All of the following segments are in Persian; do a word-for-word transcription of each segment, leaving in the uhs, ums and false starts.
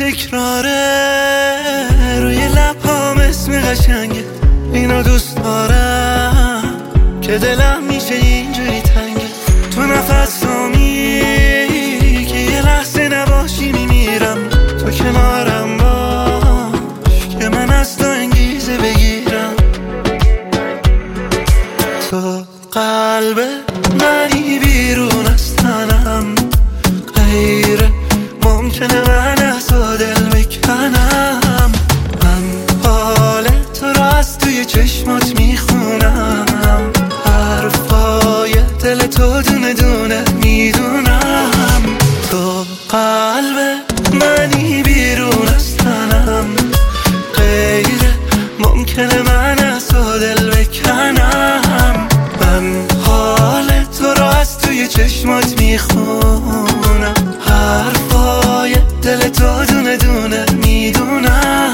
تکراره روی لبام اسم قشنگه، اینو دوست دارم که دلم میشه اینجوری تنگه. تو نفسامی که یه لحظه نباشی میمیرم، تو کنارم باش که من از تو انگیزه بگیرم. تو قلب منی بیرون از تنم، غیر ممکنه من از تو دل بکنم. من حال تو رو از توی چشمات میخونم، حرفای دل تو دونه دونه میدونم. تو قلب منی بیرون از تنم، غیر ممکنه من از تو دل بکنم. من حال تو رو از توی چشمات میخونم، حرفای دل تو دونه دونه میدونم.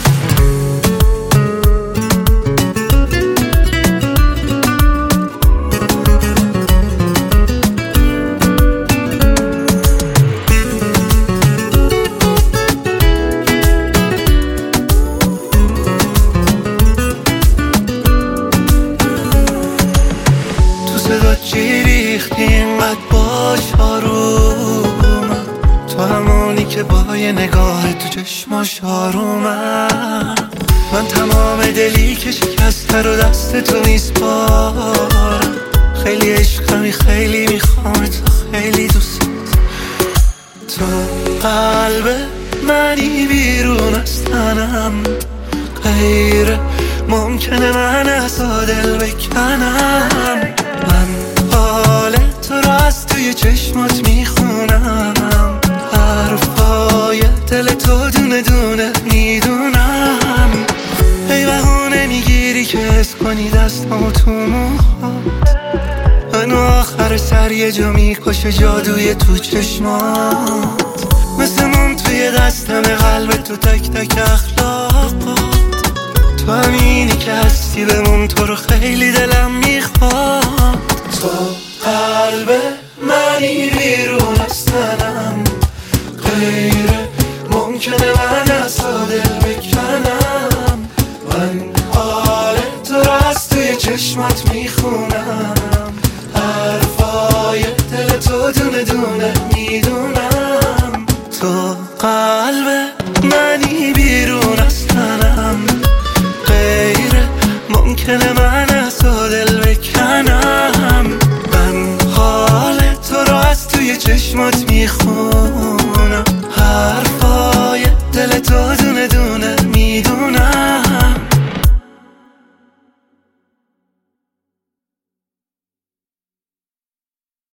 صدا چی ریختی اینقدر باش آرومم، تو همونی که با یه نگاه تو چشماش آرومم. من تمام دلی که شکسته رو دست تو میسپارم، خیلی عشقمی خیلی میخوام تو، خیلی دوست. تو قلب منی بیرون از تنم، غیر ممکنه من از تو دل بکنم. من حال تو رو از توی چشمات میخونم، حرفای دل تو دونه دونه میدونم. ای بهونه میگیری که حس کنی دستمو تو موهات، منو آخر سر یه جا میکشه جادوی تو چشمات. مثل موم توی دستم قلب تو تک تک اخلاقات، تو همینی که هستی بمون، تو رو خیلی دلم میخواد. تو قلب منی بیرون از تنم، غیر ممکنه من از تو دل بکنم. من حال تو رو از توی چشمات میخونم،